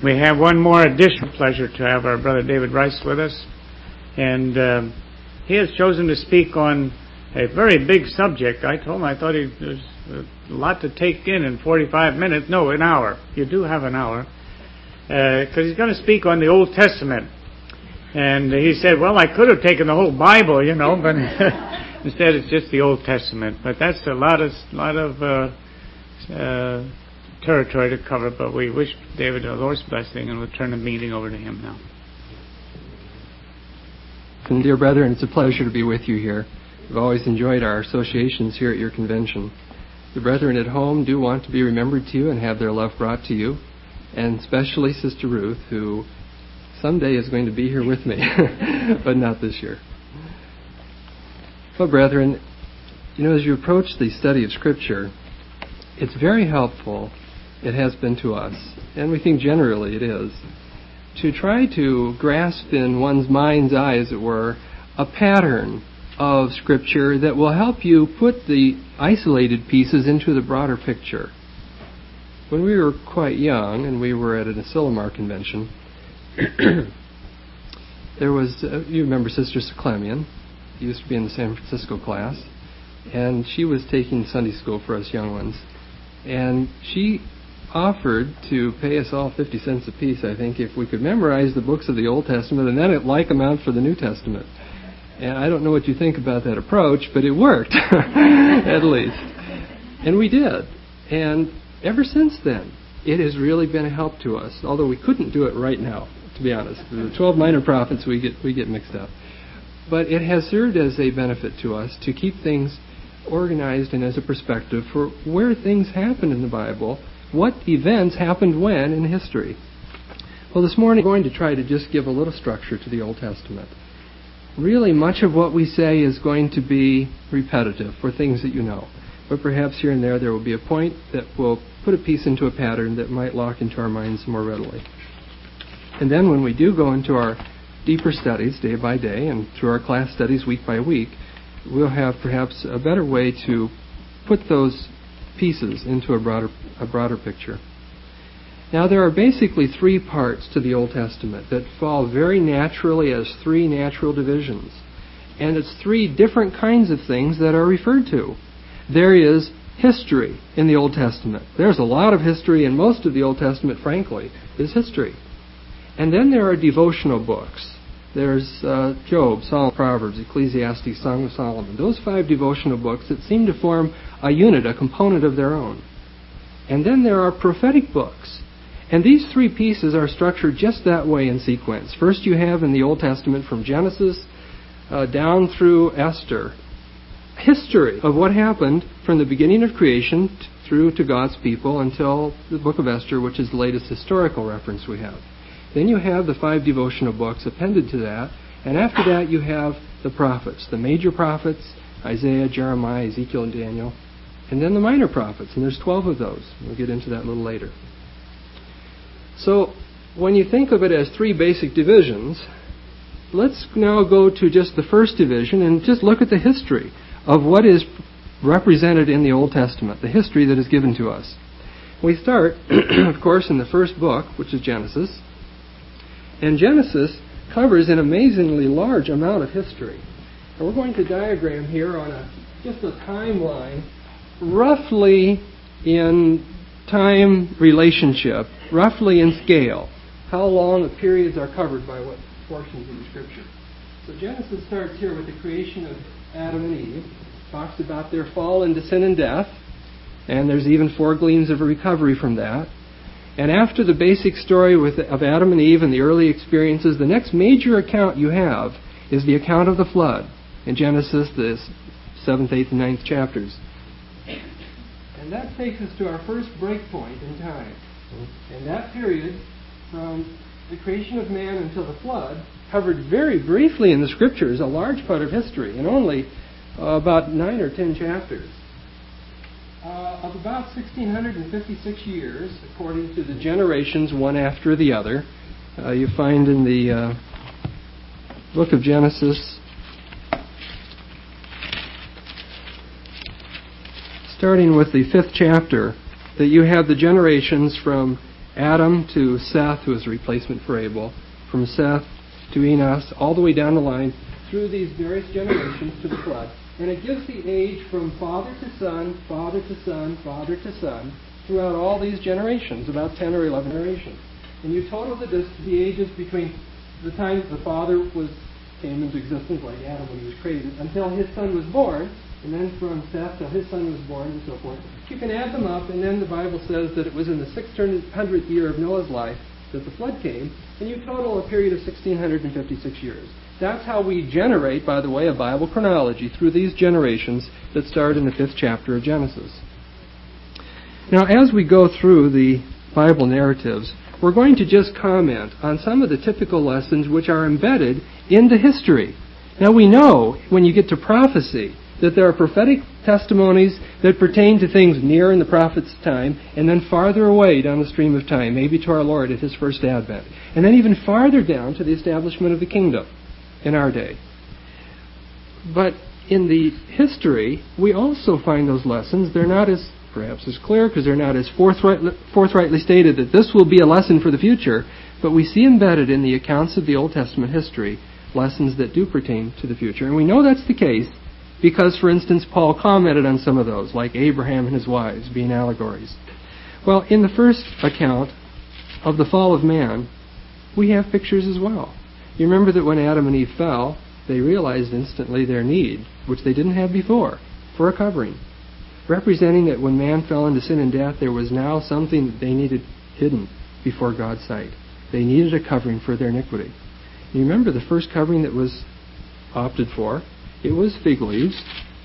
We have one more additional pleasure to have our brother David Rice with us. And he has chosen to speak on a very big subject. I told him I thought there was a lot to take in 45 minutes. No, an hour. You do have an hour. Because he's going to speak on the Old Testament. And he said, well, I could have taken the whole Bible, but instead it's just the Old Testament. But that's a lot of territory to cover. But we wish David the Lord's blessing, and we'll turn the meeting over to him now. And dear brethren, it's a pleasure to be with you here. We've always enjoyed our associations here at your convention. The brethren at home do want to be remembered to you and have their love brought to you, and especially Sister Ruth, who someday is going to be here with me, but not this year. Well, brethren, as you approach the study of Scripture, it's very helpful, it has been to us, and we think generally it is, to try to grasp in one's mind's eye, as it were, a pattern of Scripture that will help you put the isolated pieces into the broader picture. When we were quite young, and we were at an Asilomar convention, there was, you remember Sister Seclemian, used to be in the San Francisco class, and she was taking Sunday school for us young ones. And she offered to pay us all 50 cents a piece, I think, if we could memorize the books of the Old Testament and then at like amount for the New Testament. And I don't know what you think about that approach, but it worked, at least. And we did. And ever since then, it has really been a help to us, although we couldn't do it right now, to be honest. The 12 minor prophets, we get mixed up. But it has served as a benefit to us to keep things organized and as a perspective for where things happen in the Bible, what events happened when in history. Well, this morning I'm going to try to just give a little structure to the Old Testament. Really, much of what we say is going to be repetitive for things that you know. But perhaps here and there will be a point that will put a piece into a pattern that might lock into our minds more readily. And then when we do go into our deeper studies day by day and through our class studies week by week, we'll have perhaps a better way to put those pieces into a broader picture. Now, there are basically three parts to the Old Testament that fall very naturally as three natural divisions. And it's three different kinds of things that are referred to. There is history in the Old Testament. There's a lot of history, and most of the Old Testament, frankly, is history. And then there are devotional books. There's Job, Psalm, Proverbs, Ecclesiastes, Song of Solomon. Those 5 devotional books that seem to form a unit, a component of their own. And then there are prophetic books. And these 3 pieces are structured just that way in sequence. First you have in the Old Testament from Genesis down through Esther, history of what happened from the beginning of creation through to God's people until the book of Esther, which is the latest historical reference we have. Then you have the 5 devotional books appended to that, and after that you have the prophets, the major prophets, Isaiah, Jeremiah, Ezekiel, and Daniel, and then the minor prophets, and there's 12 of those. We'll get into that a little later. So when you think of it as 3 basic divisions, let's now go to just the first division and just look at the history of what is represented in the Old Testament, the history that is given to us. We start, of course, in the first book, which is Genesis. And Genesis covers an amazingly large amount of history. And we're going to diagram here on just a timeline, roughly in time relationship, roughly in scale, how long the periods are covered by what portions of the Scripture. So Genesis starts here with the creation of Adam and Eve, talks about their fall into sin and death, and there's even 4 gleams of recovery from that. And after the basic story of Adam and Eve and the early experiences, the next major account you have is the account of the flood in Genesis, the 7th, 8th, and 9th chapters. And that takes us to our first break point in time. And that period, from the creation of man until the flood, covered very briefly in the Scriptures, a large part of history, in only about 9 or 10 chapters. Of about 1,656 years, according to the generations one after the other, you find in the book of Genesis, starting with the 5th chapter, that you have the generations from Adam to Seth, who was a replacement for Abel, from Seth to Enos, all the way down the line through these various generations to the flood. And it gives the age from father to son, father to son, father to son, throughout all these generations, about 10 or 11 generations. And you total the ages between the time the father came into existence, like Adam when he was created, until his son was born, and then from Seth till his son was born, and so forth. You can add them up, and then the Bible says that it was in the 600th year of Noah's life that the flood came, and you total a period of 1,656 years. That's how we generate, by the way, a Bible chronology through these generations that start in the 5th chapter of Genesis. Now, as we go through the Bible narratives, we're going to just comment on some of the typical lessons which are embedded into history. Now, we know when you get to prophecy that there are prophetic testimonies that pertain to things near in the prophet's time and then farther away down the stream of time, maybe to our Lord at His first advent, and then even farther down to the establishment of the kingdom in our day. But in the history, we also find those lessons. They're not as perhaps as clear because they're not as forthrightly stated that this will be a lesson for the future, but we see embedded in the accounts of the Old Testament history lessons that do pertain to the future. And we know that's the case because, for instance, Paul commented on some of those, like Abraham and his wives being allegories. Well, in the first account of the fall of man, we have pictures as well. You remember that when Adam and Eve fell, they realized instantly their need, which they didn't have before, for a covering, representing that when man fell into sin and death, there was now something that they needed hidden before God's sight. They needed a covering for their iniquity. You remember the first covering that was opted for? It was fig leaves.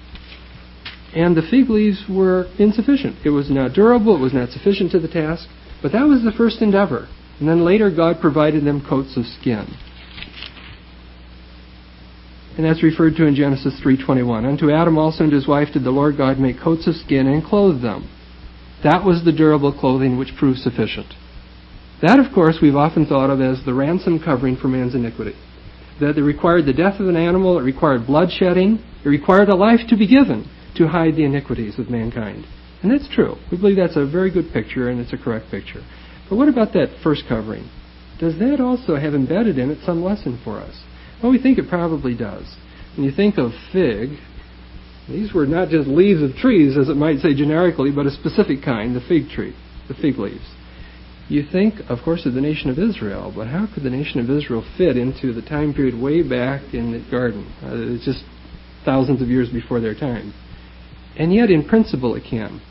And the fig leaves were insufficient. It was not durable, it was not sufficient to the task, but that was the first endeavor. And then later God provided them coats of skin. And that's referred to in Genesis 3:21. Unto Adam also and his wife did the Lord God make coats of skin and clothe them. That was the durable clothing which proved sufficient. That, of course, we've often thought of as the ransom covering for man's iniquity. That it required the death of an animal, it required bloodshedding, it required a life to be given to hide the iniquities of mankind. And that's true. We believe that's a very good picture and it's a correct picture. But what about that first covering? Does that also have embedded in it some lesson for us? Well, we think it probably does. When you think of fig, these were not just leaves of trees, as it might say generically, but a specific kind, the fig tree, the fig leaves. You think, of course, of the nation of Israel, but how could the nation of Israel fit into the time period way back in the garden? It's just thousands of years before their time. And yet, in principle, it can.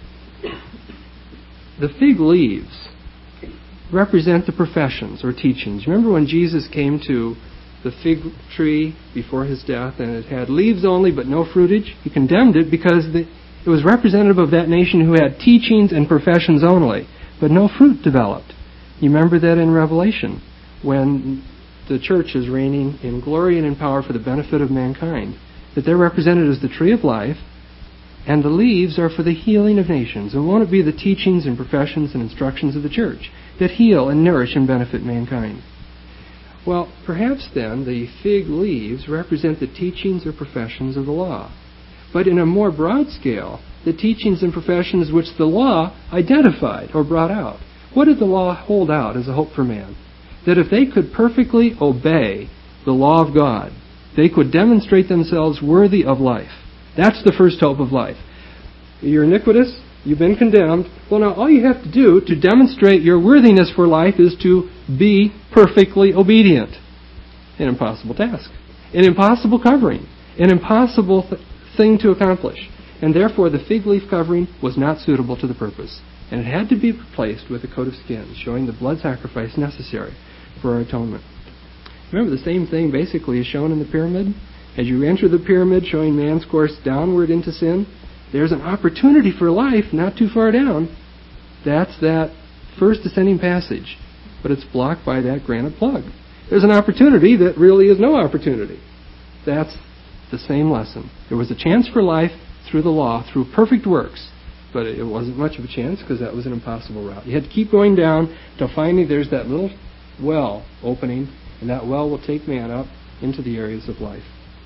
The fig leaves represent the professions or teachings. Remember when Jesus came to the fig tree before his death and it had leaves only but no fruitage? He condemned it because it was representative of that nation who had teachings and professions only, but no fruit developed. You remember that in Revelation when the church is reigning in glory and in power for the benefit of mankind, that they're represented as the tree of life, and the leaves are for the healing of nations. And won't it be the teachings and professions and instructions of the church that heal and nourish and benefit mankind? Well, perhaps then the fig leaves represent the teachings or professions of the law. But in a more broad scale, the teachings and professions which the law identified or brought out. What did the law hold out as a hope for man? That if they could perfectly obey the law of God, they could demonstrate themselves worthy of life. That's the first hope of life. You're iniquitous, you've been condemned. Well, now all you have to do to demonstrate your worthiness for life is to be perfectly obedient. An impossible task. An impossible covering. An impossible thing to accomplish. And therefore the fig leaf covering was not suitable to the purpose. And it had to be replaced with a coat of skin, showing the blood sacrifice necessary for our atonement. Remember, the same thing basically is shown in the pyramid. As you enter the pyramid, showing man's course downward into sin, there's an opportunity for life not too far down. That's that first descending passage, but it's blocked by that granite plug. There's an opportunity that really is no opportunity. That's the same lesson. There was a chance for life through the law, through perfect works, but it wasn't much of a chance because that was an impossible route. You had to keep going down till finally there's that little well opening, and that well will take man up into the areas of life.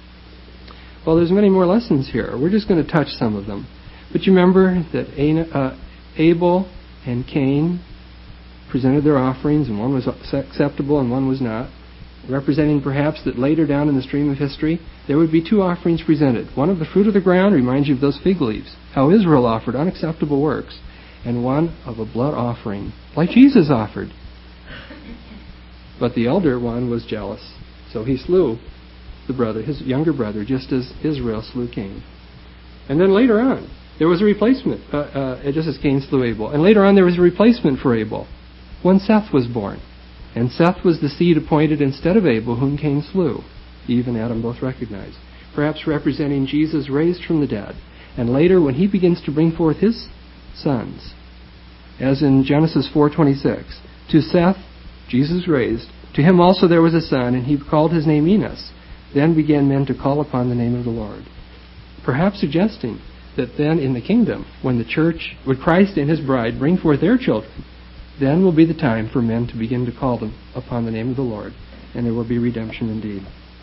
Well, there's many more lessons here. We're just going to touch some of them. But you remember that Abel and Cain presented their offerings, and one was acceptable and one was not, representing perhaps that later down in the stream of history, there would be two offerings presented. One of the fruit of the ground reminds you of those fig leaves, how Israel offered unacceptable works, and one of a blood offering, like Jesus offered. But the elder one was jealous, so he slew the brother, his younger brother, just as Israel slew Cain. And then later on, there was a replacement, just as Cain slew Abel. And later on, there was a replacement for Abel, when Seth was born. And Seth was the seed appointed instead of Abel, whom Cain slew. Eve and Adam both recognized, perhaps representing Jesus raised from the dead. And later, when he begins to bring forth his sons, as in Genesis 4:26, to Seth, Jesus raised, to him also there was a son, and he called his name Enos. Then began men to call upon the name of the Lord. Perhaps suggesting that then in the kingdom, when the church, when Christ and his bride bring forth their children, then will be the time for men to begin to call them upon the name of the Lord, and there will be redemption indeed.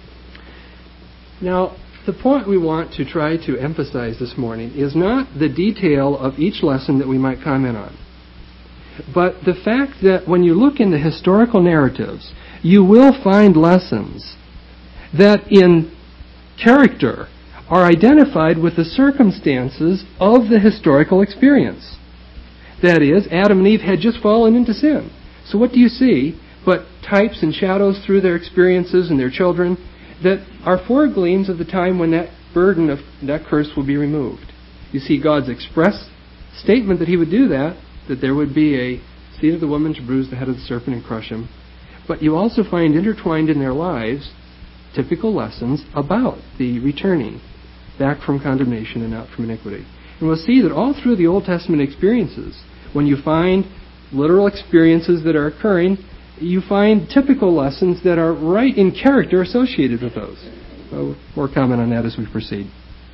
Now, the point we want to try to emphasize this morning is not the detail of each lesson that we might comment on, but the fact that when you look in the historical narratives, you will find lessons that in character are identified with the circumstances of the historical experience. That is, Adam and Eve had just fallen into sin. So what do you see but types and shadows through their experiences and their children that are foregleams of the time when that burden of that curse will be removed? You see God's express statement that he would do that there would be a seed of the woman to bruise the head of the serpent and crush him. But you also find intertwined in their lives typical lessons about the returning back from condemnation and out from iniquity. And we'll see that all through the Old Testament experiences, when you find literal experiences that are occurring, you find typical lessons that are right in character associated with those. So more comment on that as we proceed.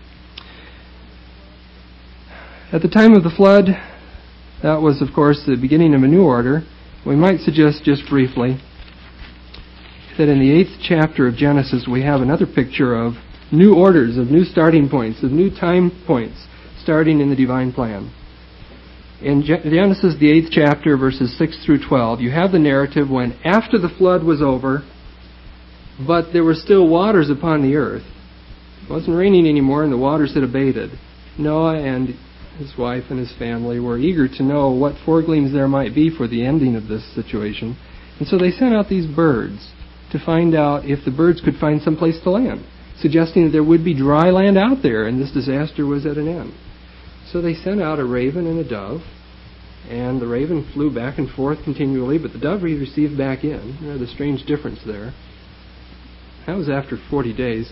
At the time of the flood, that was, of course, the beginning of a new order. We might suggest just briefly that in the 8th chapter of Genesis, we have another picture of new orders, of new starting points, of new time points, starting in the divine plan. In Genesis, the 8th chapter, verses 6 through 12, you have the narrative when after the flood was over, but there were still waters upon the earth. It wasn't raining anymore, and the waters had abated. Noah and his wife and his family were eager to know what foregleams there might be for the ending of this situation. And so they sent out these birds to find out if the birds could find some place to land, suggesting that there would be dry land out there and this disaster was at an end. So they sent out a raven and a dove, and the raven flew back and forth continually, but the dove he received back in. There's a strange difference there. That was after 40 days.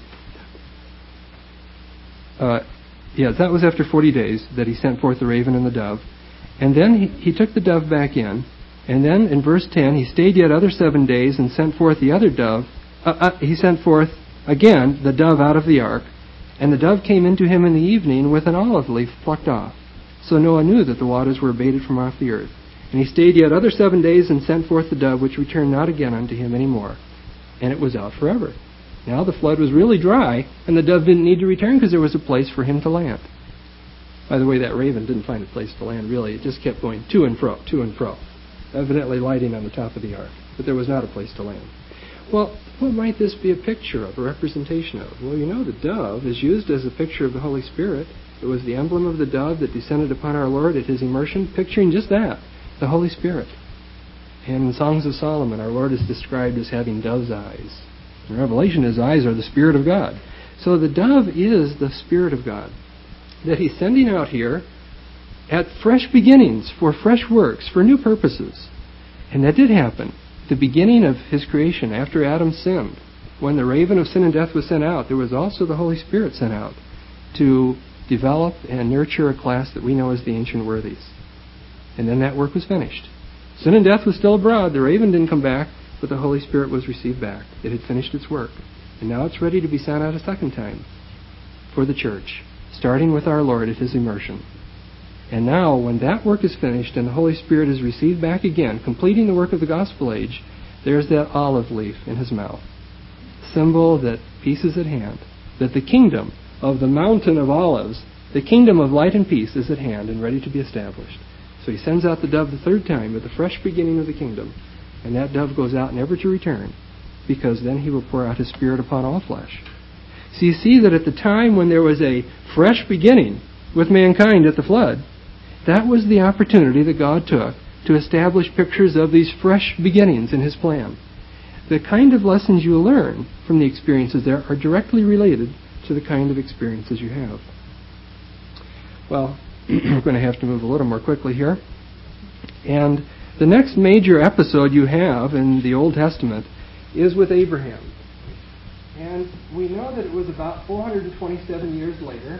That was after 40 days that he sent forth the raven and the dove. And then he took the dove back in. And then in verse 10, he stayed yet other 7 days and sent forth the other dove. He sent forth again the dove out of the ark. And the dove came into him in the evening with an olive leaf plucked off. So Noah knew that the waters were abated from off the earth. And he stayed yet other 7 days and sent forth the dove, which returned not again unto him any more. And it was out forever. Now the flood was really dry, and the dove didn't need to return because there was a place for him to land. By the way, that raven didn't find a place to land, really. It just kept going to and fro, evidently lighting on the top of the ark. But there was not a place to land. Well, what might this be a picture of, a representation of? Well, you know, the dove is used as a picture of the Holy Spirit. It was the emblem of the dove that descended upon our Lord at his immersion, picturing just that, the Holy Spirit. And in Songs of Solomon, our Lord is described as having dove's eyes. In Revelation, his eyes are the Spirit of God. So the dove is the Spirit of God that he's sending out here at fresh beginnings, for fresh works, for new purposes. And that did happen. The beginning of his creation, after Adam sinned, when the raven of sin and death was sent out, there was also the Holy Spirit sent out to develop and nurture a class that we know as the ancient worthies. And then that work was finished. Sin and death was still abroad. The raven didn't come back, but the Holy Spirit was received back. It had finished its work. And now it's ready to be sent out a second time for the church, starting with our Lord at his immersion. And now, when that work is finished and the Holy Spirit is received back again, completing the work of the gospel age, there's that olive leaf in his mouth, symbol that peace is at hand, that the kingdom of the mountain of olives, the kingdom of light and peace is at hand and ready to be established. So he sends out the dove the third time with the fresh beginning of the kingdom. And that dove goes out never to return, because then he will pour out his Spirit upon all flesh. So you see that at the time when there was a fresh beginning with mankind at the flood, that was the opportunity that God took to establish pictures of these fresh beginnings in his plan. The kind of lessons you learn from the experiences there are directly related to the kind of experiences you have. Well, we're going to have to move a little more quickly here. And the next major episode you have in the Old Testament is with Abraham. And we know that it was about 427 years later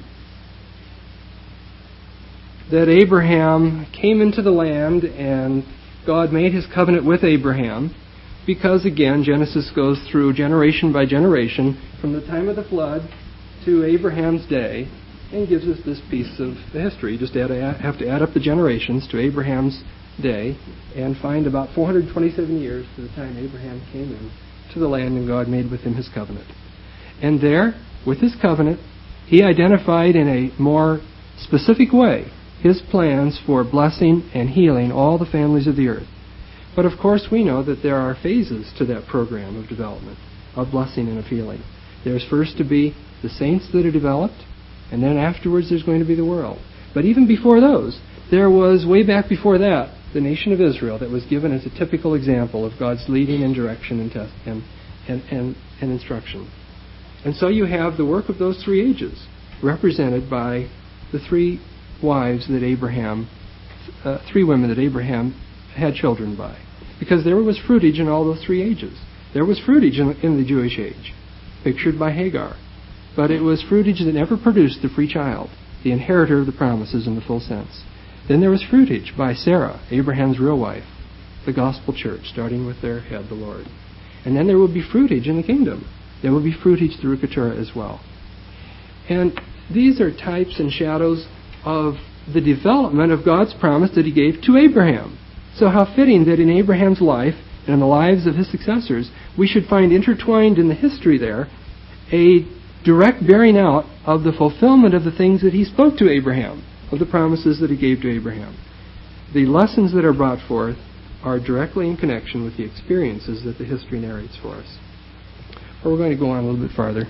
that Abraham came into the land and God made his covenant with Abraham, because again, Genesis goes through generation by generation from the time of the flood to Abraham's day and gives us this piece of the history. You just have to add up the generations to Abraham's day and find about 427 years to the time Abraham came in to the land and God made with him his covenant. And there, with his covenant, he identified in a more specific way his plans for blessing and healing all the families of the earth. But of course we know that there are phases to that program of development, of blessing and of healing. There's first to be the saints that are developed, and then afterwards there's going to be the world. But even before those, there was, way back before that, the nation of Israel that was given as a typical example of God's leading and direction and instruction. And so you have the work of those three ages represented by the three wives that Abraham, three women that Abraham had children by. Because there was fruitage in all those three ages. There was fruitage in the Jewish age, pictured by Hagar. But it was fruitage that never produced the free child, the inheritor of the promises in the full sense. Then there was fruitage by Sarah, Abraham's real wife, the gospel church, starting with their head, the Lord. And then there will be fruitage in the kingdom. There will be fruitage through Keturah as well. And these are types and shadows of the development of God's promise that he gave to Abraham. So how fitting that in Abraham's life and in the lives of his successors, we should find intertwined in the history there a direct bearing out of the fulfillment of the things that he spoke to Abraham, of the promises that he gave to Abraham. The lessons that are brought forth are directly in connection with the experiences that the history narrates for us. But we're going to go on a little bit farther.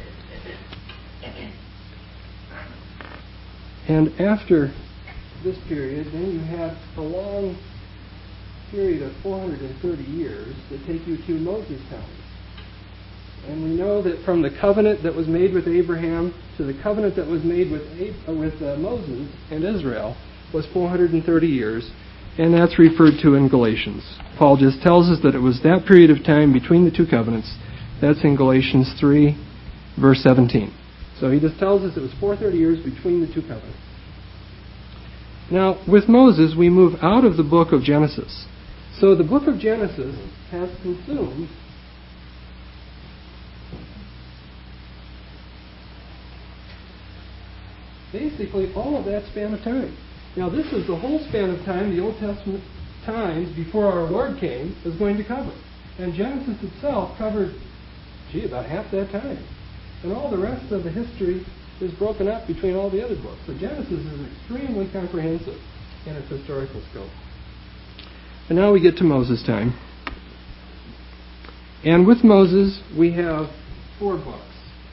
And after this period, then you have a long period of 430 years that take you to Moses' time. And we know that from the covenant that was made with Abraham to the covenant that was made with Moses and Israel was 430 years, and that's referred to in Galatians. Paul just tells us that it was that period of time between the two covenants. That's in Galatians 3, verse 17. So he just tells us it was 430 years between the two covenants. Now, with Moses, we move out of the book of Genesis. So the book of Genesis has consumed basically all of that span of time. Now, this is the whole span of time the Old Testament times before our Lord came is going to cover. And Genesis itself covered, about half that time. And all the rest of the history is broken up between all the other books. So Genesis is extremely comprehensive in its historical scope. And now we get to Moses' time. And with Moses, we have 4 books.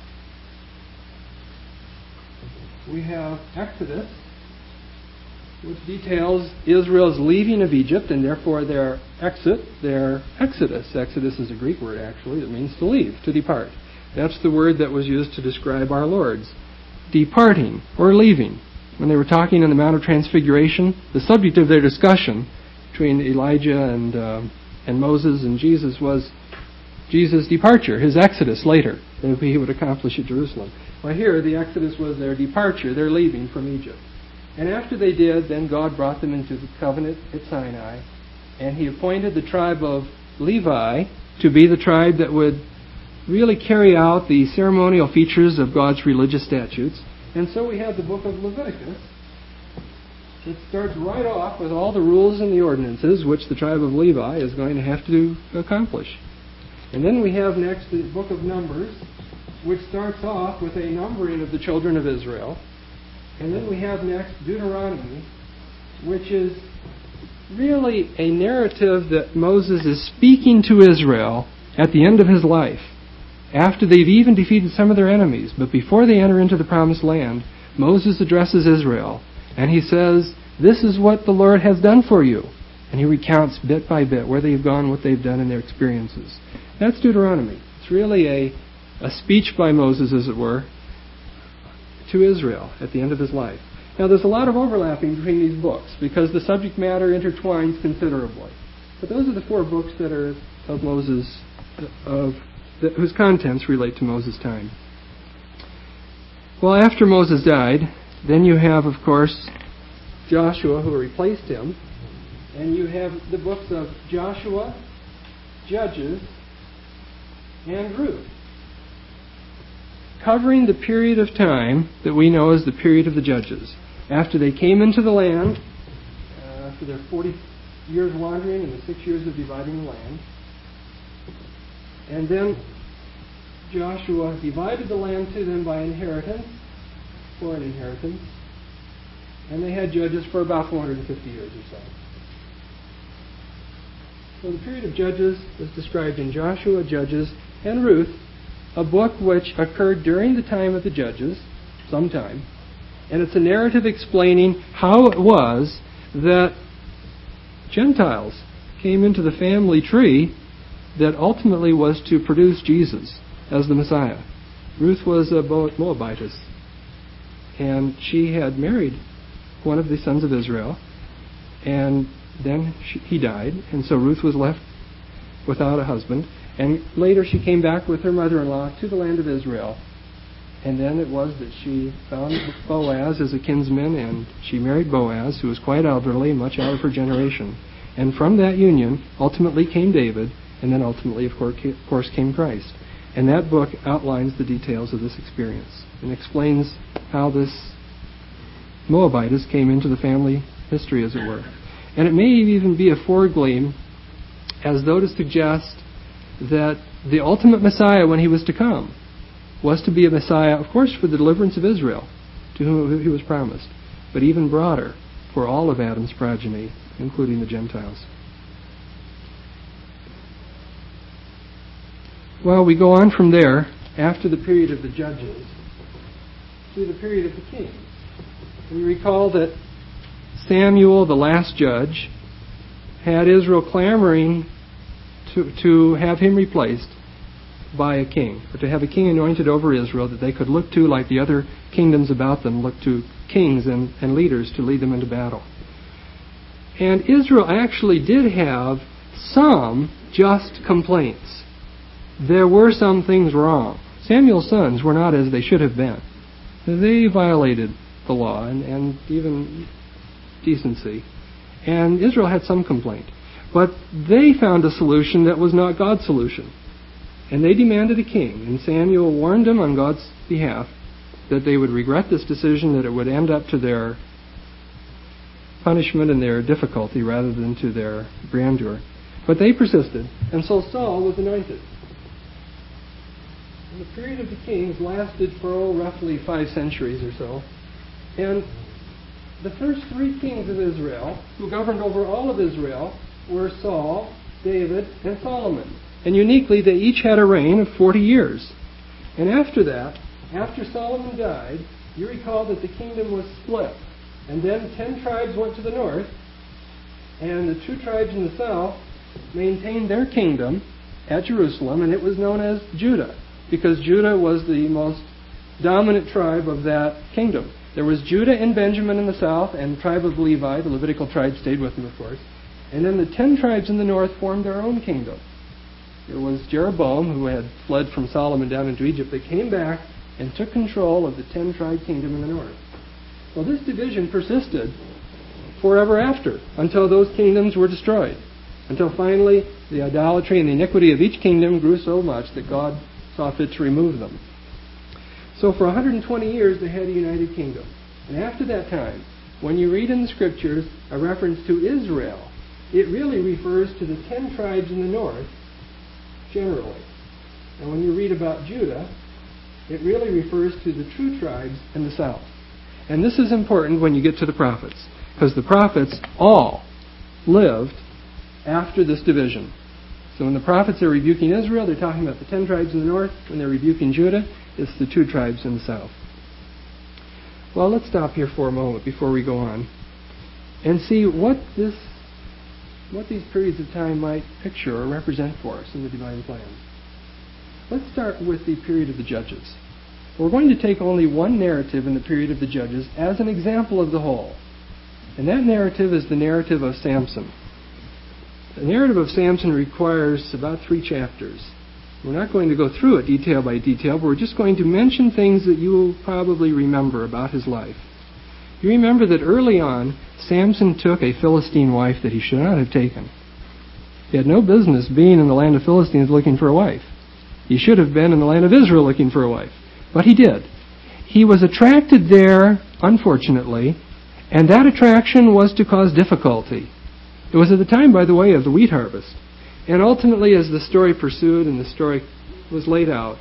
We have Exodus, which details Israel's leaving of Egypt and therefore their exit, their exodus. Exodus is a Greek word, actually, that means to leave, to depart. That's the word that was used to describe our Lord's departing or leaving. When they were talking on the Mount of Transfiguration, the subject of their discussion between Elijah and Moses and Jesus was Jesus' departure, his exodus later, that he would accomplish at Jerusalem. Well, here the exodus was their departure, their leaving from Egypt. And after they did, then God brought them into the covenant at Sinai, and he appointed the tribe of Levi to be the tribe that would really carry out the ceremonial features of God's religious statutes. And so we have the book of Leviticus that starts right off with all the rules and the ordinances which the tribe of Levi is going to have to accomplish. And then we have next the book of Numbers, which starts off with a numbering of the children of Israel. And then we have next Deuteronomy, which is really a narrative that Moses is speaking to Israel at the end of his life, after they've even defeated some of their enemies. But before they enter into the promised land, Moses addresses Israel, and he says, "This is what the Lord has done for you." And he recounts bit by bit where they've gone, what they've done, and their experiences. That's Deuteronomy. It's really a speech by Moses, as it were, to Israel at the end of his life. Now, there's a lot of overlapping between these books because the subject matter intertwines considerably. But those are the 4 books that are of Moses, whose contents relate to Moses' time. Well, after Moses died, then you have, of course, Joshua, who replaced him, and you have the books of Joshua, Judges, and Ruth, covering the period of time that we know as the period of the Judges. After they came into the land, after their 40 years wandering and the 6 years of dividing the land, and then Joshua divided the land to them by inheritance, for an inheritance, and they had judges for about 450 years or so. So the period of Judges is described in Joshua, Judges, and Ruth, a book which occurred during the time of the Judges, sometime, and it's a narrative explaining how it was that Gentiles came into the family tree that ultimately was to produce Jesus as the Messiah. Ruth was a Moabitess, and she had married one of the sons of Israel, and then he died, and so Ruth was left without a husband, and later she came back with her mother-in-law to the land of Israel, and then it was that she found Boaz as a kinsman, and she married Boaz, who was quite elderly, much out of her generation. And from that union ultimately came David, and then ultimately, of course, came Christ. And that book outlines the details of this experience and explains how this Moabitess came into the family history, as it were. And it may even be a foregleam as though to suggest that the ultimate Messiah, when he was to come, was to be a Messiah, of course, for the deliverance of Israel, to whom he was promised, but even broader, for all of Adam's progeny, including the Gentiles. Well, we go on from there, after the period of the Judges, to the period of the Kings. We recall that Samuel, the last judge, had Israel clamoring to have him replaced by a king, or to have a king anointed over Israel that they could look to, like the other kingdoms about them, look to kings and leaders to lead them into battle. And Israel actually did have some just complaints. There were some things wrong. Samuel's sons were not as they should have been. They violated the law and even decency. And Israel had some complaint. But they found a solution that was not God's solution. And they demanded a king. And Samuel warned them on God's behalf that they would regret this decision, that it would end up to their punishment and their difficulty rather than to their grandeur. But they persisted. And so Saul was anointed. And the period of the kings lasted for roughly 5 centuries or so. And the first 3 kings of Israel, who governed over all of Israel, were Saul, David, and Solomon. And uniquely, they each had a reign of 40 years. And after that, after Solomon died, you recall that the kingdom was split. And then 10 tribes went to the north, and the 2 tribes in the south maintained their kingdom at Jerusalem, and it was known as Judah, because Judah was the most dominant tribe of that kingdom. There was Judah and Benjamin in the south, and the tribe of Levi, the Levitical tribe, stayed with them, of course. And then the 10 tribes in the north formed their own kingdom. There was Jeroboam, who had fled from Solomon down into Egypt, that came back and took control of the 10-tribe kingdom in the north. Well, this division persisted forever after, until those kingdoms were destroyed. Until finally, the idolatry and the iniquity of each kingdom grew so much that God saw fit to remove them. So for 120 years, they had a united kingdom. And after that time, when you read in the Scriptures a reference to Israel, it really refers to the 10 tribes in the north, generally. And when you read about Judah, it really refers to the true tribes in the south. And this is important when you get to the prophets, because the prophets all lived after this division. So when the prophets are rebuking Israel, they're talking about the 10 tribes in the north. When they're rebuking Judah, it's the 2 tribes in the south. Well, let's stop here for a moment before we go on and see what these periods of time might picture or represent for us in the divine plan. Let's start with the period of the Judges. We're going to take only one narrative in the period of the Judges as an example of the whole. And that narrative is the narrative of Samson. The narrative of Samson requires about 3 chapters. We're not going to go through it detail by detail, but we're just going to mention things that you will probably remember about his life. You remember that early on, Samson took a Philistine wife that he should not have taken. He had no business being in the land of Philistines looking for a wife. He should have been in the land of Israel looking for a wife. But he did. He was attracted there, unfortunately, and that attraction was to cause difficulty. It was at the time, by the way, of the wheat harvest. And ultimately, as the story pursued and the story was laid out,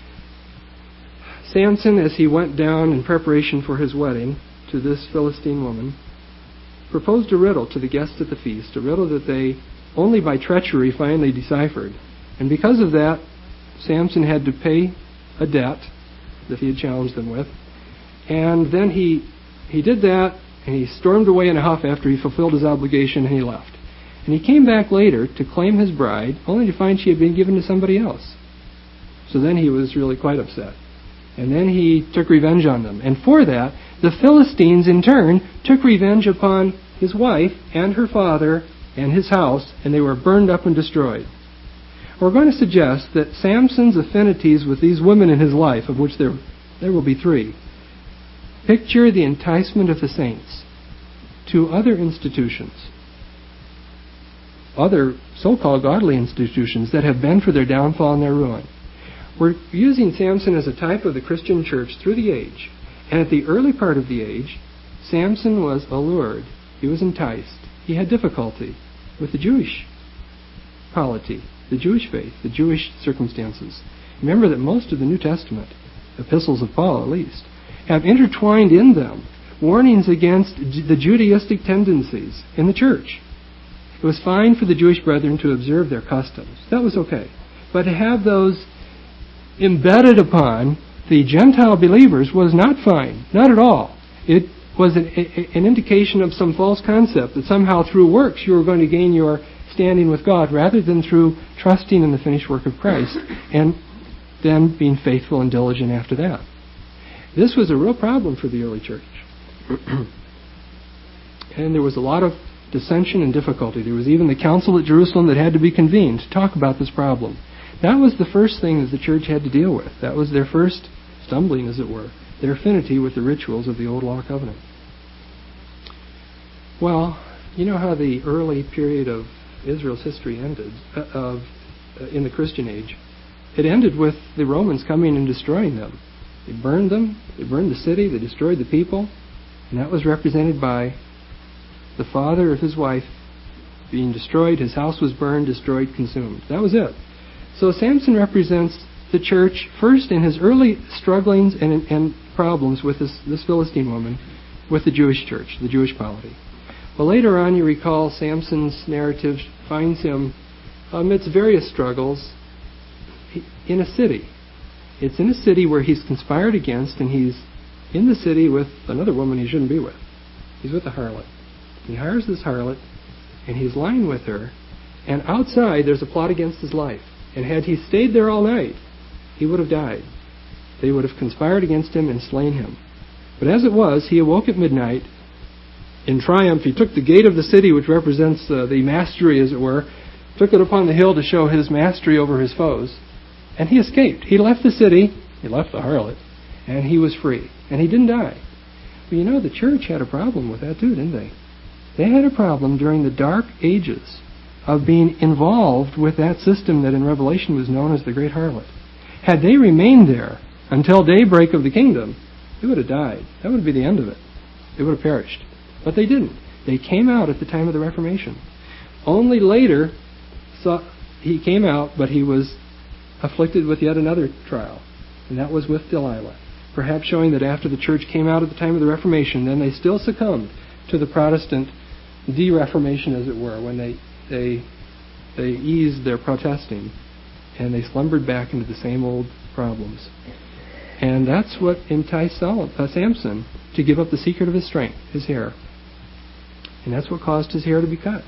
Samson, as he went down in preparation for his wedding to this Philistine woman, proposed a riddle to the guests at the feast, a riddle that they only by treachery finally deciphered. And because of that, Samson had to pay a debt that he had challenged them with. And then he did that, and he stormed away in a huff after he fulfilled his obligation, and he left. And he came back later to claim his bride, only to find she had been given to somebody else. So then he was really quite upset. And then he took revenge on them. And for that, the Philistines, in turn, took revenge upon his wife and her father and his house, and they were burned up and destroyed. We're going to suggest that Samson's affinities with these women in his life, of which there will be 3, picture the enticement of the saints to other institutions, other so-called godly institutions that have been for their downfall and their ruin. We're using Samson as a type of the Christian church through the age. And at the early part of the age, Samson was allured. He was enticed. He had difficulty with the Jewish polity, the Jewish faith, the Jewish circumstances. Remember that most of the New Testament, epistles of Paul at least, have intertwined in them warnings against the Judaistic tendencies in the church. It was fine for the Jewish brethren to observe their customs. That was okay. But to have those embedded upon the Gentile believers was not fine. Not at all. It was an indication of some false concept that somehow through works you were going to gain your standing with God rather than through trusting in the finished work of Christ and then being faithful and diligent after that. This was a real problem for the early church. And there was a lot of dissension and difficulty. There was even the council at Jerusalem that had to be convened to talk about this problem. That was the first thing that the church had to deal with. That was their first stumbling, as it were, their affinity with the rituals of the Old Law Covenant. Well, you know how the early period of Israel's history ended, in the Christian age. It ended with the Romans coming and destroying them. They burned them, they burned the city, they destroyed the people, and that was represented by the father of his wife being destroyed, his house was burned, destroyed, consumed. That was it. So Samson represents the church first in his early strugglings and problems with this Philistine woman, with the Jewish church, the Jewish polity. Well, later on, you recall Samson's narrative finds him amidst various struggles in a city. It's in a city where he's conspired against, and he's in the city with another woman he shouldn't be with. He's with a harlot. He hires this harlot, and he's lying with her, and outside there's a plot against his life. And had he stayed there all night, he would have died. They would have conspired against him and slain him. But as it was, he awoke at midnight. In triumph, he took the gate of the city, which represents the mastery, as it were, took it upon the hill to show his mastery over his foes, and he escaped. He left the city, he left the harlot, and he was free. And he didn't die. But you know, the church had a problem with that too, didn't they? They had a problem during the dark ages of being involved with that system that in Revelation was known as the Great Harlot. Had they remained there until daybreak of the kingdom, they would have died. That would be the end of it. They would have perished. But they didn't. They came out at the time of the Reformation. Only later, he came out, but he was afflicted with yet another trial, and that was with Delilah. Perhaps showing that after the church came out at the time of the Reformation, then they still succumbed to the Protestant de-Reformation, as it were, when they eased their protesting and they slumbered back into the same old problems. And that's what enticed Samson to give up the secret of his strength, his hair. And that's what caused his hair to be cut.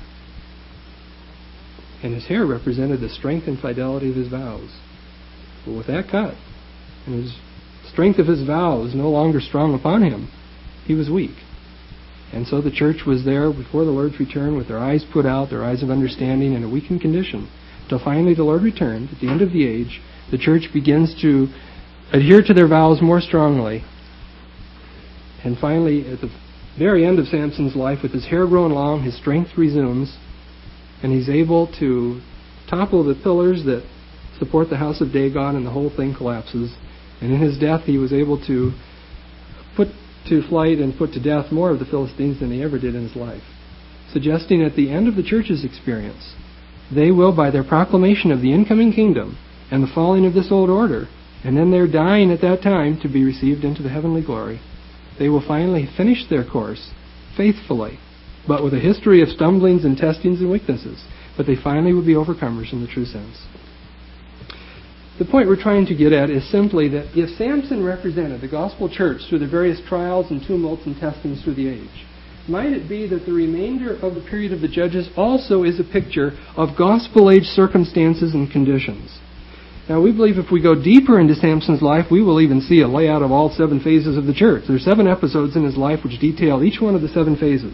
And his hair represented the strength and fidelity of his vows. But with that cut, and his strength of his vow was no longer strong upon him, he was weak. And so the church was there before the Lord's return with their eyes put out, their eyes of understanding, in a weakened condition. Till finally the Lord returned. At the end of the age, the church begins to adhere to their vows more strongly. And finally, at the very end of Samson's life, with his hair grown long, his strength resumes, and he's able to topple the pillars that support the house of Dagon, and the whole thing collapses. And in his death, he was able to put to flight and put to death more of the Philistines than he ever did in his life, suggesting at the end of the church's experience, they will, by their proclamation of the incoming kingdom and the falling of this old order, and then their dying at that time to be received into the heavenly glory, they will finally finish their course faithfully, but with a history of stumblings and testings and weaknesses. But they finally will be overcomers in the true sense. The point we're trying to get at is simply that if Samson represented the gospel church through the various trials and tumults and testings through the age, might it be that the remainder of the period of the Judges also is a picture of gospel age circumstances and conditions? Now, we believe if we go deeper into Samson's life, we will even see a layout of all 7 phases of the church. There are 7 episodes in his life which detail each one of the 7 phases.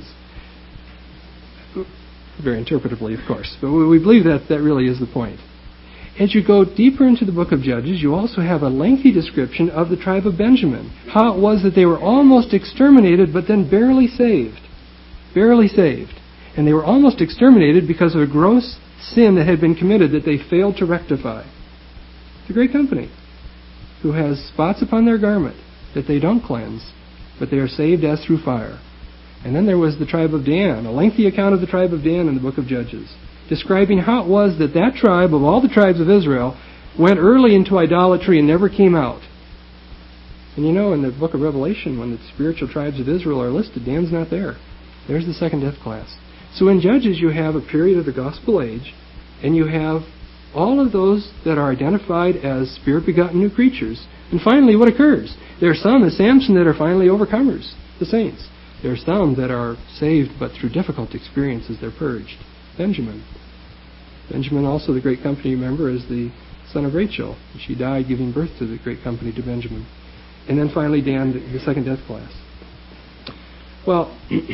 Very interpretively, of course. But we believe that really is the point. As you go deeper into the book of Judges, you also have a lengthy description of the tribe of Benjamin. How it was that they were almost exterminated, but then barely saved. Barely saved. And they were almost exterminated because of a gross sin that had been committed that they failed to rectify. It's a great company who has spots upon their garment that they don't cleanse, but they are saved as through fire. And then there was the tribe of Dan, a lengthy account of the tribe of Dan in the book of Judges, describing how it was that that tribe, of all the tribes of Israel, went early into idolatry and never came out. And you know, in the book of Revelation, when the spiritual tribes of Israel are listed, Dan's not there. There's the second death class. So in Judges, you have a period of the gospel age, and you have all of those that are identified as spirit-begotten new creatures. And finally, what occurs? There are some, as Samson, that are finally overcomers, the saints. There are some that are saved, but through difficult experiences, they're purged. Benjamin, also the great company member, is the son of Rachel. She died giving birth to the great company to Benjamin. And then finally Dan, the second death class. Well,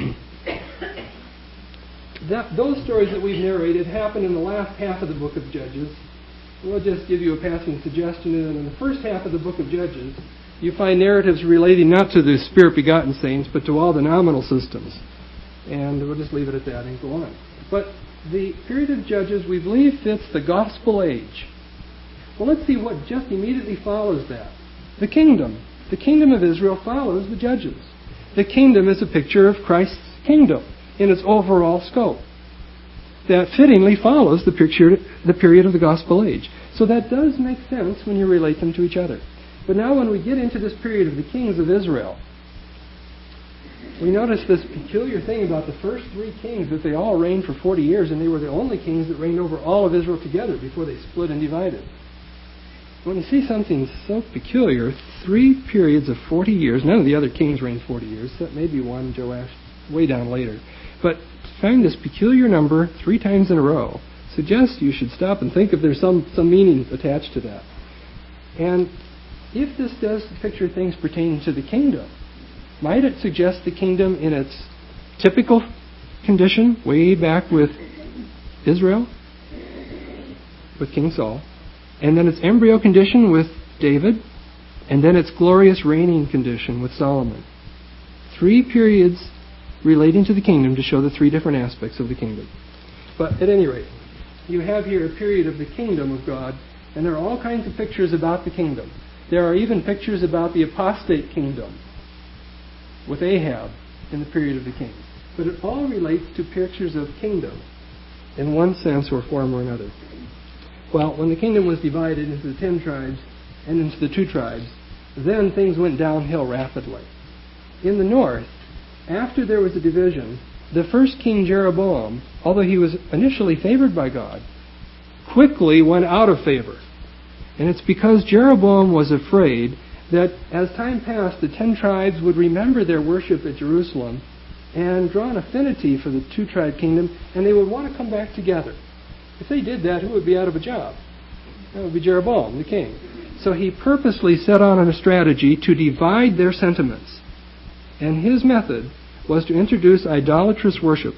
those stories that we've narrated happen in the last half of the book of Judges. We'll just give you a passing suggestion. And in the first half of the book of Judges, you find narratives relating not to the spirit-begotten saints, but to all the nominal systems. And we'll just leave it at that and go on. But the period of Judges, we believe, fits the gospel age. Well, let's see what just immediately follows that. The kingdom. The kingdom of Israel follows the Judges. The kingdom is a picture of Christ's kingdom in its overall scope. That fittingly follows the period of the gospel age. So that does make sense when you relate them to each other. But now when we get into this period of the kings of Israel, we notice this peculiar thing about the first 3 kings, that they all reigned for 40 years, and they were the only kings that reigned over all of Israel together before they split and divided. When you see something so peculiar, 3 periods of 40 years, none of the other kings reigned 40 years, except maybe one, Joash, way down later. But find this peculiar number 3 times in a row suggests you should stop and think if there's some meaning attached to that. And if this does picture things pertaining to the kingdom, might it suggest the kingdom in its typical condition, way back with Israel, with King Saul, and then its embryo condition with David, and then its glorious reigning condition with Solomon? 3 periods relating to the kingdom to show the 3 different aspects of the kingdom. But at any rate, you have here a period of the kingdom of God, and there are all kinds of pictures about the kingdom. There are even pictures about the apostate kingdom with Ahab in the period of the kings. But it all relates to pictures of kingdom in one sense or form or another. Well, when the kingdom was divided into the 10 tribes and into the 2 tribes, then things went downhill rapidly. In the north, after there was a division, the first king Jeroboam, although he was initially favored by God, quickly went out of favor. And it's because Jeroboam was afraid that as time passed, the 10 tribes would remember their worship at Jerusalem and draw an affinity for the 2-tribe kingdom, and they would want to come back together. If they did that, who would be out of a job? That would be Jeroboam, the king. So he purposely set on a strategy to divide their sentiments. And his method was to introduce idolatrous worship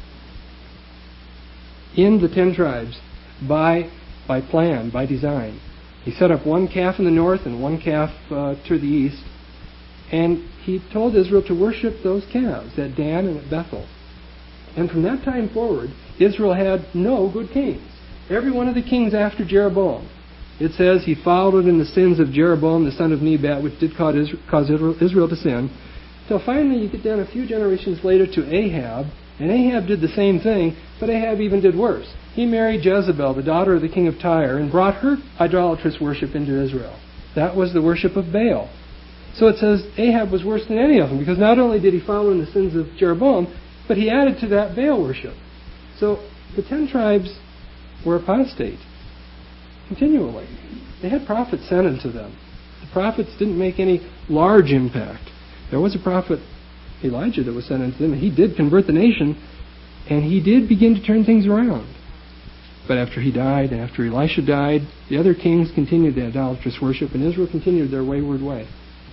in the 10 tribes by plan, by design. He set up one calf in the north and one calf to the east, and he told Israel to worship those calves at Dan and at Bethel. And from that time forward, Israel had no good kings. Every one of the kings after Jeroboam, it says he followed in the sins of Jeroboam, the son of Nebat, which did cause Israel to sin, till finally you get down a few generations later to Ahab, and Ahab did the same thing, but Ahab even did worse. He married Jezebel, the daughter of the king of Tyre, and brought her idolatrous worship into Israel. That was the worship of Baal. So it says Ahab was worse than any of them, because not only did he follow in the sins of Jeroboam, but he added to that Baal worship. So the 10 tribes were apostate continually. They had prophets sent unto them. The prophets didn't make any large impact. There was a prophet, Elijah, that was sent unto them, and he did convert the nation, and he did begin to turn things around. But after he died, and after Elisha died, the other kings continued the idolatrous worship, and Israel continued their wayward way.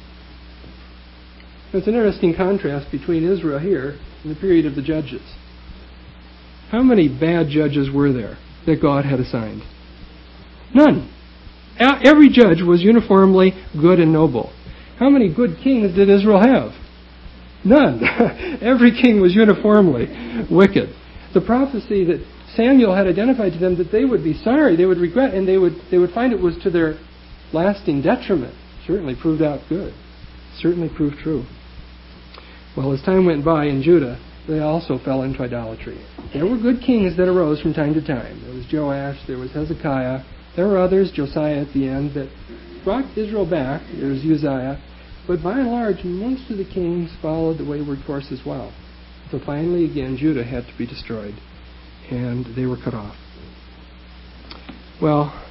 It's an interesting contrast between Israel here and the period of the judges. How many bad judges were there that God had assigned? None. Every judge was uniformly good and noble. How many good kings did Israel have? None. Every king was uniformly wicked. The prophecy that Samuel had identified to them that they would be sorry, they would regret, and they would find it was to their lasting detriment certainly proved out good. Certainly proved true. Well, as time went by in Judah, they also fell into idolatry. There were good kings that arose from time to time. There was Joash, there was Hezekiah, there were others, Josiah at the end, that brought Israel back. There was Uzziah. But by and large, most of the kings followed the wayward course as well. So finally, again, Judah had to be destroyed, and they were cut off. Well,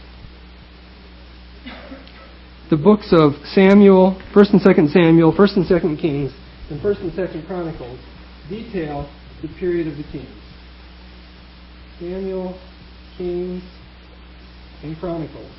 the books of Samuel, 1st and 2nd Samuel, 1st and 2nd Kings, and 1st and 2nd Chronicles detail the period of the kings. Samuel, Kings, and Chronicles.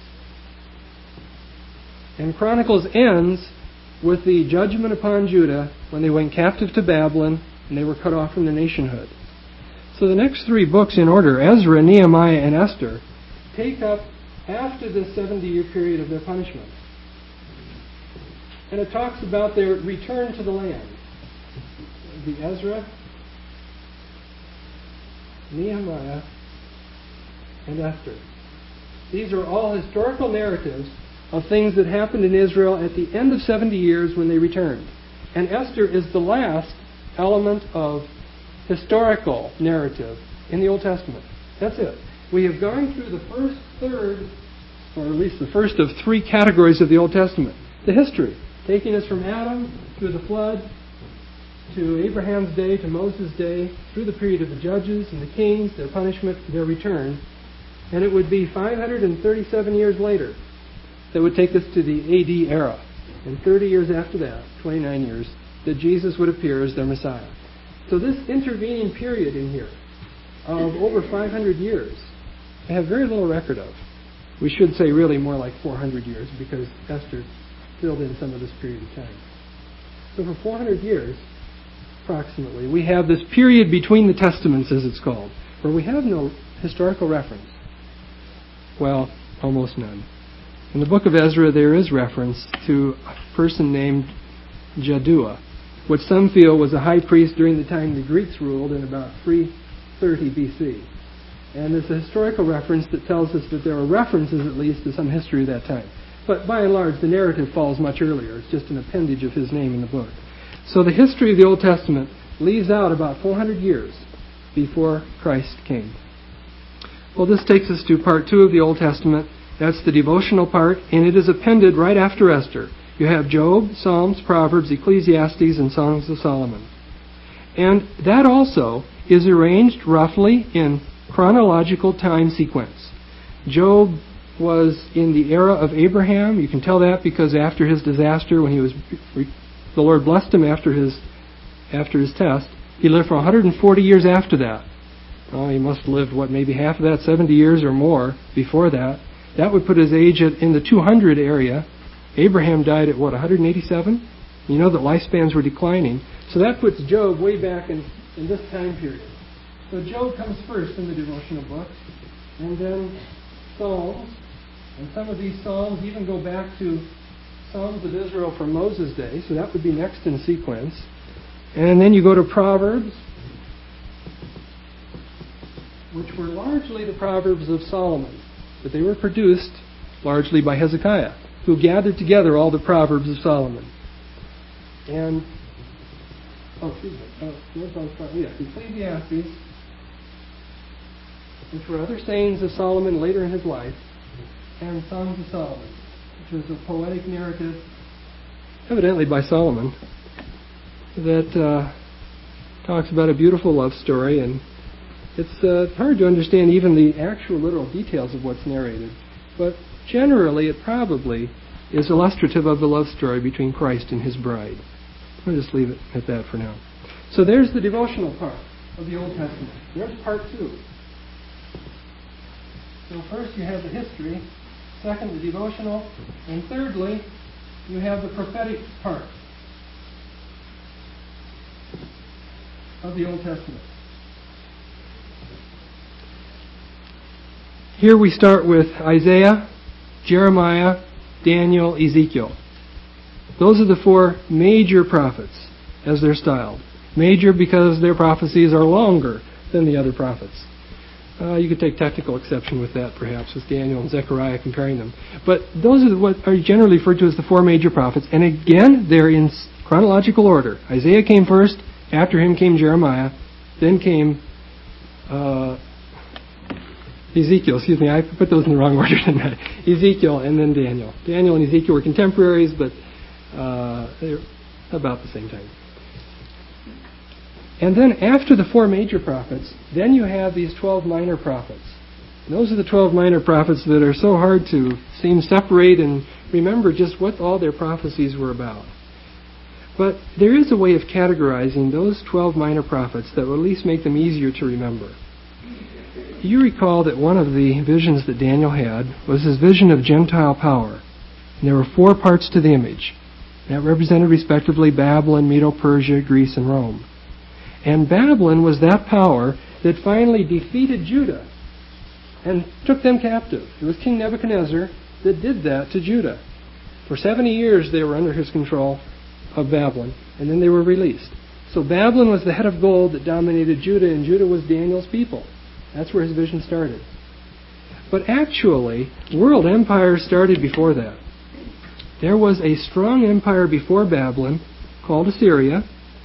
And Chronicles ends with the judgment upon Judah when they went captive to Babylon and they were cut off from their nationhood. So the next 3 books in order, Ezra, Nehemiah, and Esther, take up after this 70-year period of their punishment. And it talks about their return to the land. The Ezra, Nehemiah, and Esther. These are all historical narratives of things that happened in Israel at the end of 70 years when they returned. And Esther is the last element of historical narrative in the Old Testament. That's it. We have gone through the first third, or at least the first of 3 categories of the Old Testament. The history, taking us from Adam through the flood, to Abraham's day, to Moses' day, through the period of the judges and the kings, their punishment, their return. And it would be 537 years later that would take us to the AD era. And 30 years after that, 29 years, that Jesus would appear as their Messiah. So this intervening period in here of over 500 years, they have very little record of. We should say really more like 400 years because Esther filled in some of this period of time. So for 400 years, approximately, we have this period between the Testaments, as it's called, where we have no historical reference. Well, almost none. In the book of Ezra, there is reference to a person named Jaddua, which some feel was a high priest during the time the Greeks ruled in about 330 BC. And there's a historical reference that tells us that there are references, at least, to some history of that time. But by and large, the narrative falls much earlier. It's just an appendage of his name in the book. So the history of the Old Testament leaves out about 400 years before Christ came. Well, this takes us to part 2 of the Old Testament. That's the devotional part, and it is appended right after Esther. You have Job, Psalms, Proverbs, Ecclesiastes, and Songs of Solomon. And that also is arranged roughly in chronological time sequence. Job was in the era of Abraham. You can tell that because after his disaster, when the Lord blessed him after his test, he lived for 140 years after that. Oh, he must have lived, maybe half of that, 70 years or more before that. That would put his age in the 200 area. Abraham died at 187? You know that lifespans were declining. So that puts Job way back in this time period. So Job comes first in the devotional book, and then Psalms. And some of these Psalms even go back to Psalms of Israel from Moses' day, so that would be next in sequence. And then you go to Proverbs, which were largely the Proverbs of Solomon, but they were produced largely by Hezekiah, who gathered together all the Proverbs of Solomon. And, Ecclesiastes, which were other sayings of Solomon later in his life, and Songs of Solomon, which was a poetic narrative, evidently by Solomon, that talks about a beautiful love story, and it's hard to understand even the actual literal details of what's narrated, but generally it probably is illustrative of the love story between Christ and his bride. I'll just leave it at that for now. So there's the devotional part of the Old Testament. There's part 2. So first you have the history, second the devotional, and thirdly you have the prophetic part of the Old Testament. Here we start with Isaiah, Jeremiah, Daniel, Ezekiel. Those are the 4 major prophets, as they're styled. Major because their prophecies are longer than the other prophets. You could take technical exception with that, perhaps, with Daniel and Zechariah comparing them. But those are what are generally referred to as the 4 major prophets. And again, they're in chronological order. Isaiah came first, after him came Jeremiah, then came Ezekiel, I put those in the wrong order, didn't I? Ezekiel and then Daniel. Daniel and Ezekiel were contemporaries, but they're about the same time. And then after the 4 major prophets, then you have these 12 minor prophets. And those are the 12 minor prophets that are so hard to separate and remember just what all their prophecies were about. But there is a way of categorizing those 12 minor prophets that will at least make them easier to remember. You recall that one of the visions that Daniel had was his vision of Gentile power. And there were 4 parts to the image. That represented respectively Babylon, Medo-Persia, Greece, and Rome. And Babylon was that power that finally defeated Judah and took them captive. It was King Nebuchadnezzar that did that to Judah. For 70 years they were under his control of Babylon, and then they were released. So Babylon was the head of gold that dominated Judah, and Judah was Daniel's people. That's where his vision started. But actually, world empire started before that. There was a strong empire before Babylon called Assyria,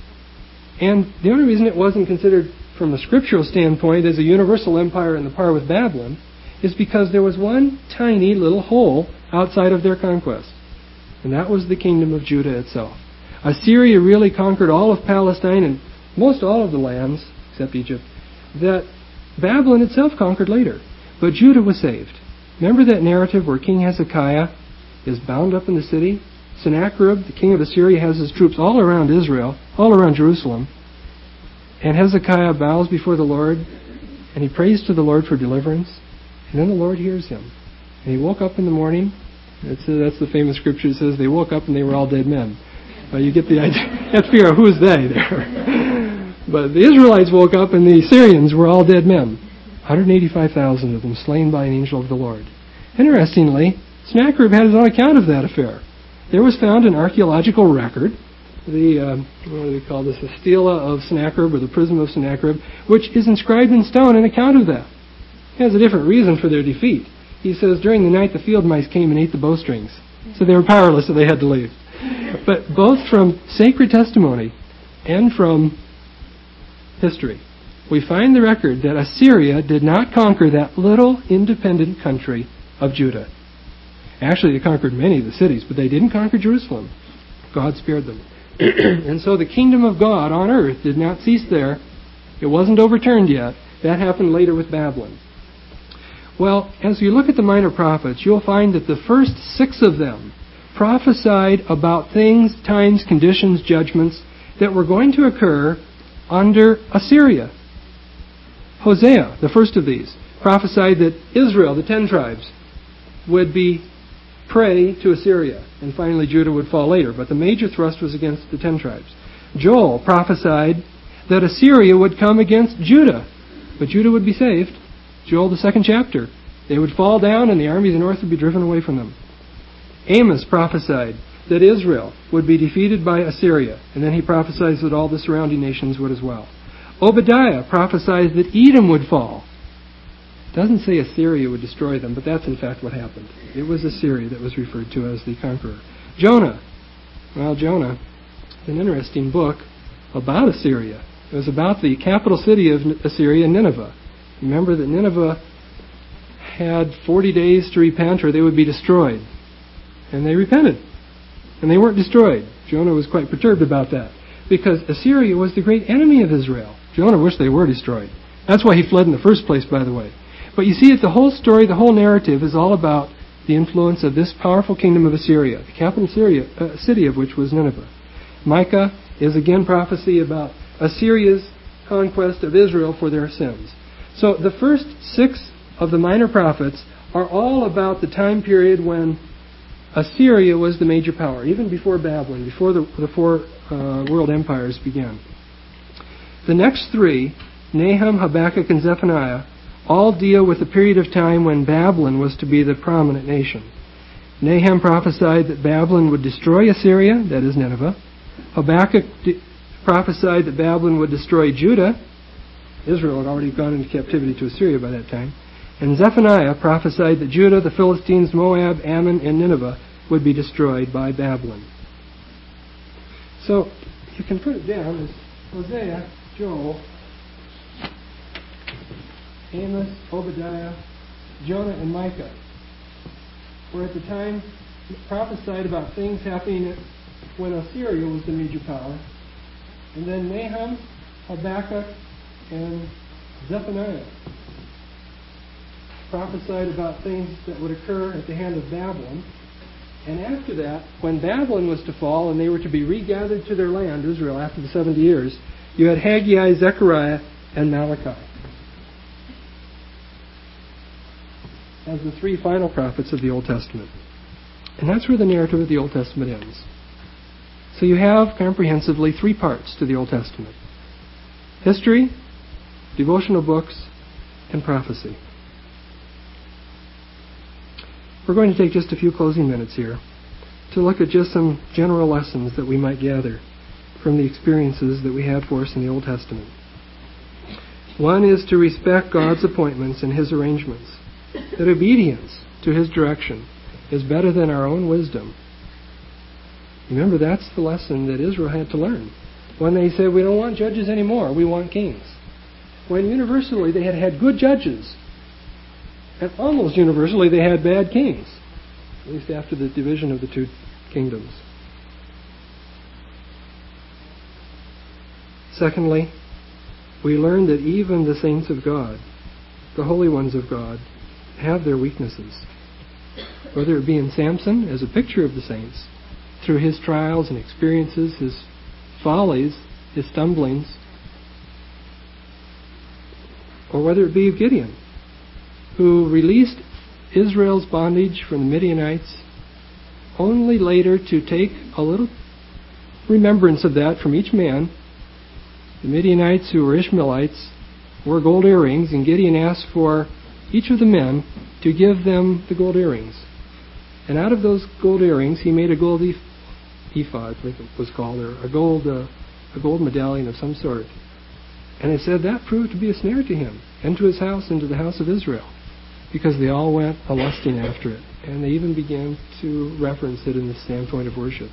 and the only reason it wasn't considered from a scriptural standpoint as a universal empire in the par with Babylon is because there was one tiny little hole outside of their conquest, and that was the kingdom of Judah itself. Assyria really conquered all of Palestine and most all of the lands, except Egypt, that Babylon itself conquered later. But Judah was saved. Remember that narrative where King Hezekiah is bound up in the city? Sennacherib, the king of Assyria, has his troops all around Israel, all around Jerusalem. And Hezekiah bows before the Lord, and he prays to the Lord for deliverance. And then the Lord hears him. And he woke up in the morning. That's the famous scripture that says they woke up and they were all dead men. You get the idea. You have to figure out who's they there. But the Israelites woke up and the Syrians were all dead men. 185,000 of them slain by an angel of the Lord. Interestingly, Sennacherib had his own account of that affair. There was found an archaeological record, what do they call this, the stela of Sennacherib, or the prism of Sennacherib, which is inscribed in stone an account of that. It has a different reason for their defeat. He says, during the night the field mice came and ate the bowstrings. So they were powerless, so they had to leave. But both from sacred testimony and from history, we find the record that Assyria did not conquer that little independent country of Judah. Actually, they conquered many of the cities, but they didn't conquer Jerusalem. God spared them. And so the kingdom of God on earth did not cease there. It wasn't overturned yet. That happened later with Babylon. Well, as you look at the minor prophets, you'll find that the first 6 of them prophesied about things, times, conditions, judgments that were going to occur under Assyria. Hosea, the first of these, prophesied that Israel, the 10 tribes, would be prey to Assyria, and finally Judah would fall later. But the major thrust was against the 10 tribes. Joel prophesied that Assyria would come against Judah, but Judah would be saved. Joel, the 2nd chapter. They would fall down and the armies of the north would be driven away from them. Amos prophesied that Israel would be defeated by Assyria, and then he prophesied that all the surrounding nations would as well. Obadiah prophesied that Edom would fall. It doesn't say Assyria would destroy them, but that's in fact what happened. It was Assyria that was referred to as the conqueror. Jonah. Well, Jonah, an interesting book about Assyria. It was about the capital city of Assyria, Nineveh. Remember that Nineveh had 40 days to repent or they would be destroyed. And they repented. And they weren't destroyed. Jonah was quite perturbed about that, because Assyria was the great enemy of Israel. Jonah wished they were destroyed. That's why he fled in the first place, by the way. But you see, the whole story, the whole narrative is all about the influence of this powerful kingdom of Assyria, the capital city of which was Nineveh. Micah is again prophecy about Assyria's conquest of Israel for their sins. So the first 6 of the minor prophets are all about the time period when Assyria was the major power, even before Babylon, before the 4 world empires began. The next 3, Nahum, Habakkuk, and Zephaniah, all deal with the period of time when Babylon was to be the prominent nation. Nahum prophesied that Babylon would destroy Assyria, that is Nineveh. Habakkuk prophesied that Babylon would destroy Judah. Israel had already gone into captivity to Assyria by that time. And Zephaniah prophesied that Judah, the Philistines, Moab, Ammon, and Nineveh would be destroyed by Babylon. So you can put it down as Hosea, Joel, Amos, Obadiah, Jonah, and Micah were at the time prophesied about things happening when Assyria was the major power. And then Nahum, Habakkuk, and Zephaniah prophesied about things that would occur at the hand of Babylon. And after that, when Babylon was to fall and they were to be regathered to their land, Israel, after the 70 years, you had Haggai, Zechariah, and Malachi as the 3 final prophets of the Old Testament. And that's where the narrative of the Old Testament ends. So you have comprehensively 3 parts to the Old Testament: history, devotional books, and prophecy. We're going to take just a few closing minutes here to look at just some general lessons that we might gather from the experiences that we had for us in the Old Testament. One is to respect God's appointments and His arrangements, that obedience to His direction is better than our own wisdom. Remember, that's the lesson that Israel had to learn when they said, we don't want judges anymore, we want kings. When universally they had had good judges, and almost universally they had bad kings, at least after the division of the 2 kingdoms. Secondly, we learn that even the saints of God, the holy ones of God, have their weaknesses. Whether it be in Samson as a picture of the saints, through his trials and experiences, his follies, his stumblings, or whether it be of Gideon, who released Israel's bondage from the Midianites, only later to take a little remembrance of that from each man. The Midianites, who were Ishmaelites, wore gold earrings, and Gideon asked for each of the men to give them the gold earrings. And out of those gold earrings, he made a gold ephod, I think it was called, or a gold medallion of some sort. And it said that proved to be a snare to him, and to his house, and to the house of Israel, because they all went a-lusting after it. And they even began to reference it in the standpoint of worship.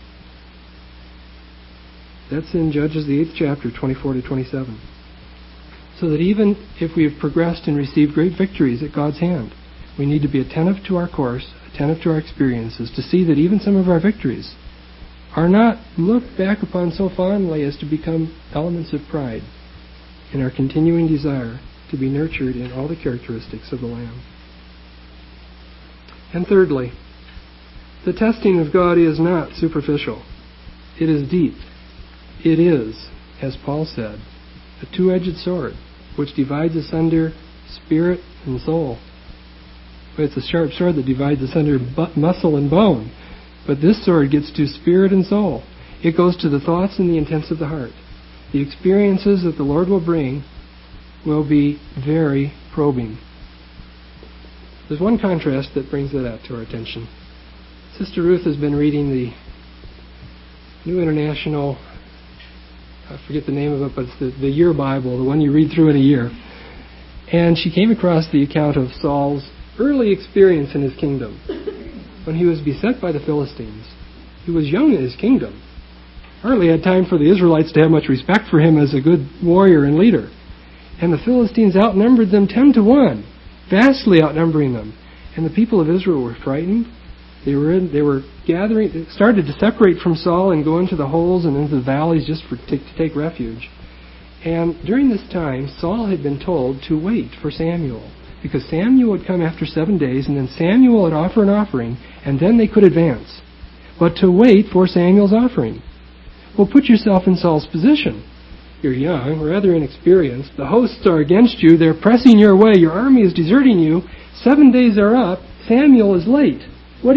That's in Judges, the 8th chapter, 24 to 27. So that even if we have progressed and received great victories at God's hand, we need to be attentive to our course, attentive to our experiences, to see that even some of our victories are not looked back upon so fondly as to become elements of pride in our continuing desire to be nurtured in all the characteristics of the Lamb. And thirdly, the testing of God is not superficial. It is deep. It is, as Paul said, a two-edged sword which divides asunder spirit and soul. It's a sharp sword that divides asunder muscle and bone. But this sword gets to spirit and soul. It goes to the thoughts and the intents of the heart. The experiences that the Lord will bring will be very probing. There's one contrast that brings that to our attention. Sister Ruth has been reading the New International, I forget the name of it, but it's the year Bible, the one you read through in a year. And she came across the account of Saul's early experience in his kingdom. When he was beset by the Philistines, he was young in his kingdom. Hardly had time for the Israelites to have much respect for him as a good warrior and leader. And the Philistines outnumbered them 10-1, vastly outnumbering them. And the people of Israel were frightened. They were gathering, started to separate from Saul and go into the holes and into the valleys just to take refuge. And during this time, Saul had been told to wait for Samuel, because Samuel would come after 7 days, and then Samuel would offer an offering, and then they could advance. But to wait for Samuel's offering. Well, put yourself in Saul's position. You're young, rather inexperienced. The hosts are against you. They're pressing your way. Your army is deserting you. 7 days are up. Samuel is late. What do?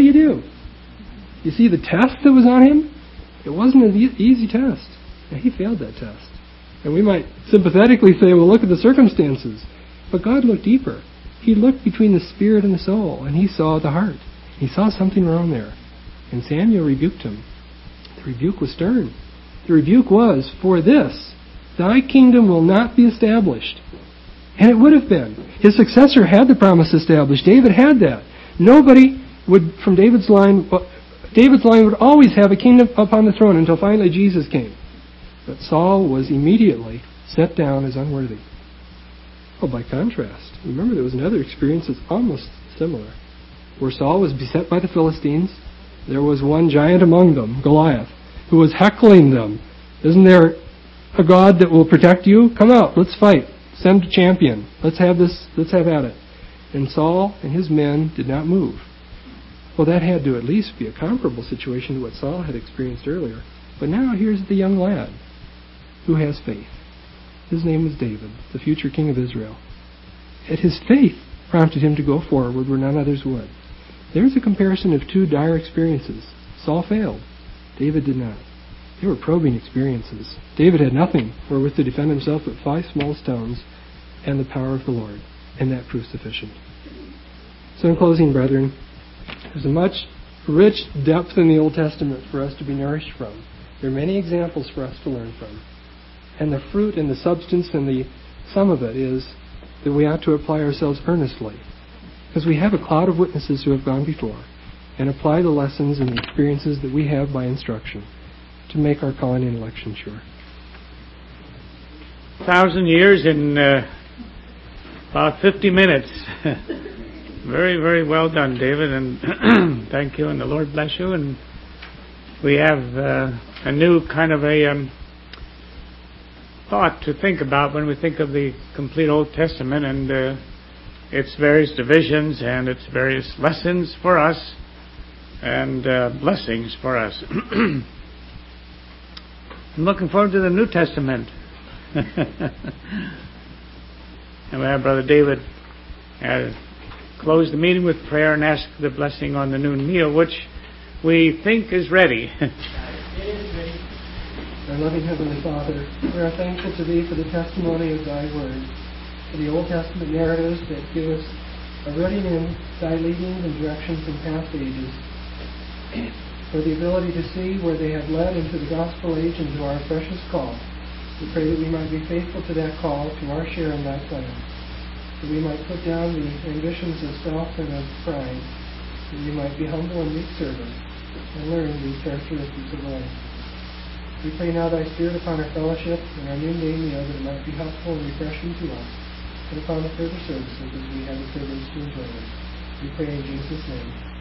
You see the test that was on him? It wasn't an easy test. And he failed that test. And we might sympathetically say, well, look at the circumstances. But God looked deeper. He looked between the spirit and the soul, and he saw the heart. He saw something wrong there. And Samuel rebuked him. The rebuke was stern. The rebuke was, for this, thy kingdom will not be established. And it would have been. His successor had the promise established. David had that. Nobody would, from David's line would always have a kingdom upon the throne until finally Jesus came. But Saul was immediately set down as unworthy. Well, by contrast, remember there was another experience that's almost similar. Where Saul was beset by the Philistines, there was one giant among them, Goliath, who was heckling them. Isn't there a God that will protect you? Come out, let's fight. Send a champion. Let's have at it. And Saul and his men did not move. Well, that had to at least be a comparable situation to what Saul had experienced earlier. But now here's the young lad who has faith. His name was David, the future king of Israel. And his faith prompted him to go forward where none others would. There's a comparison of two dire experiences. Saul failed. David did not. They were probing experiences. David had nothing wherewith to defend himself but 5 small stones and the power of the Lord, and that proved sufficient. So in closing, brethren, there's a much rich depth in the Old Testament for us to be nourished from. There are many examples for us to learn from. And the fruit and the substance and the sum of it is that we ought to apply ourselves earnestly, because we have a cloud of witnesses who have gone before, and apply the lessons and the experiences that we have by instruction to make our calling and election sure. 1,000 years in about 50 minutes. Very, very well done, David, and thank you, and the Lord bless you. And we have a new kind of a thought to think about when we think of the complete Old Testament and its various divisions and its various lessons for us and blessings for us. I'm looking forward to the New Testament. And we have Brother David close the meeting with prayer and ask the blessing on the noon meal, which we think is ready. Our loving Heavenly Father, we are thankful to Thee for the testimony of Thy Word, for the Old Testament narratives that give us a rooting in Thy leadings and directions from past ages, for the ability to see where they have led into the gospel age and to our precious call. We pray that we might be faithful to that call, to our share in Thy plan, that we might put down the ambitions of self and of pride, that we might be humble and meek servants, and learn these characteristics of life. We pray now Thy Spirit upon our fellowship and our noonday meal, that it might be helpful and refreshing to us, and upon the further services as we have the privilege to enjoy them. We pray in Jesus' name.